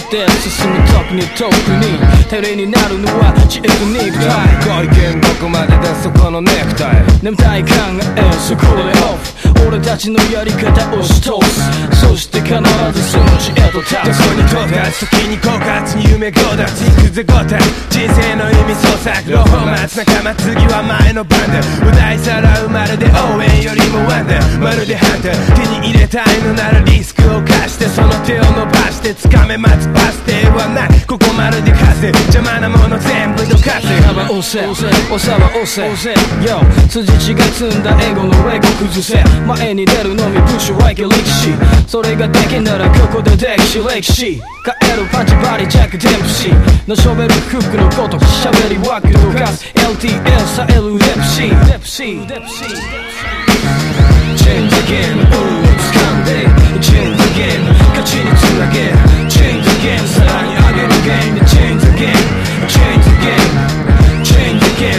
して進む特に照れになるのはチーク肉体ご意見どこまでだそこのネクタイ眠たい考えそこでオフ俺たちのやり方をし通すそして必ずその地へと立つどこに到達時に枯渇に夢強奪行くぜゴタ人生の意味創作ロフォーマツ仲間次は前の番で歌いさらうまるで応援よりもワンダまるでハンター手に入れたいのならリスクを貸してその手を伸ばして掴め待つバス停はないここまるで風邪魔なもの全部どかせ押せ押さは押せ Yo 辻血が積んだエゴのレゴ崩せ前に出るのみプッシュワイケ力士それができんならここで歴史帰るパチバリジャックデンプシーのショベルフックのごとく喋りワークとかす LTL さえるデプシー Change the game